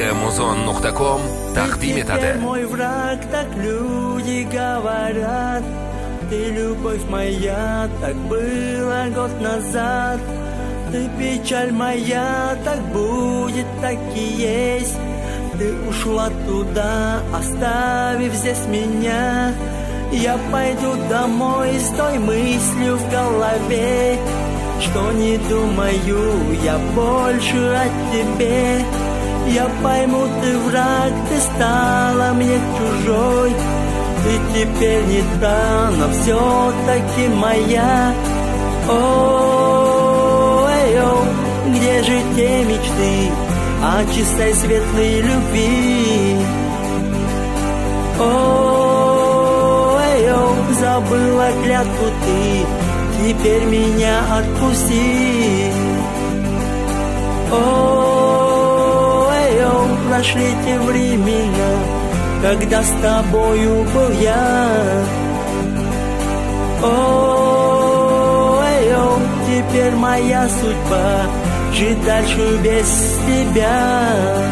Muzon.com taqdim etadi. Мой враг, так люди говорят. Ты любовь моя, так было год назад. Ты печаль моя, так будет, так и есть. Ты ушла туда, оставив здесь меня. Я пойду домой с той мыслью в голове, что не думаю я больше о тебе. Я пойму, ты враг, ты стала мне чужой. Ты теперь не та, но все-таки моя. О, где же те мечты о чистой светлой любви? Забыла клятву ты, теперь меня отпусти. Прошли те времена, когда с тобою был я. Теперь моя судьба жить дальше без тебя.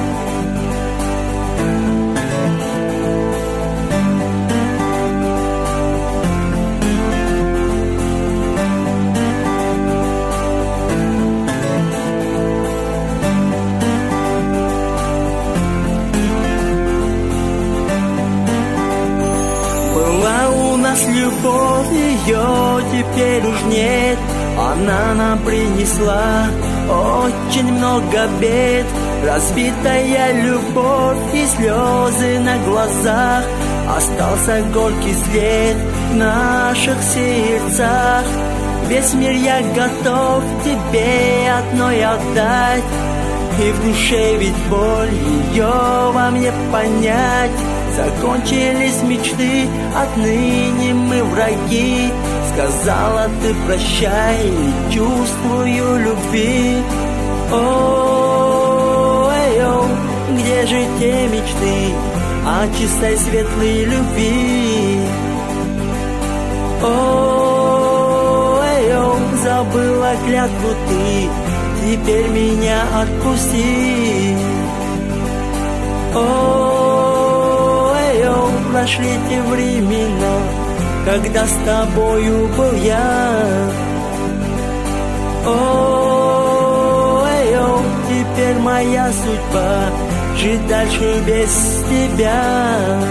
Любовь, ее теперь уж нет. Она нам принесла очень много бед. Разбитая любовь и слезы на глазах. Остался горький след в наших сердцах. Весь мир я готов тебе одной отдать. И в душе ведь боль, ее вам не понять. Закончились мечты, отныне мы враги. Сказала ты прощай, не чувствую любви. Где же те мечты о чистой светлой любви? Забыла клятву ты, теперь меня отпусти. Прошли те времена, когда с тобою был я. Теперь моя судьба жить дальше без тебя.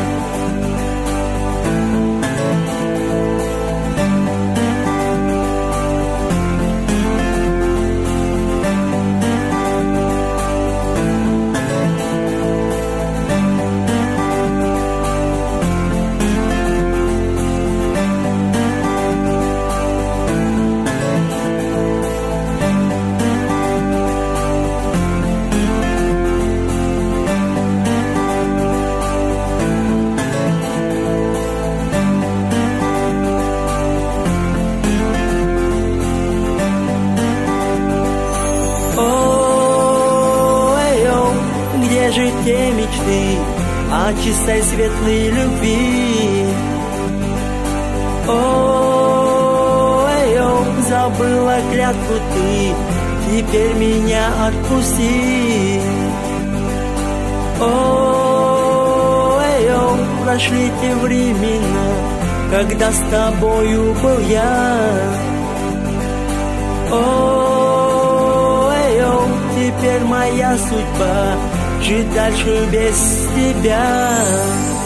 Где же те мечты о чистой светлой любви? Забыла клятву ты, теперь меня отпусти. Прошли те времена, когда с тобою был я. Теперь моя судьба жить дальше без тебя.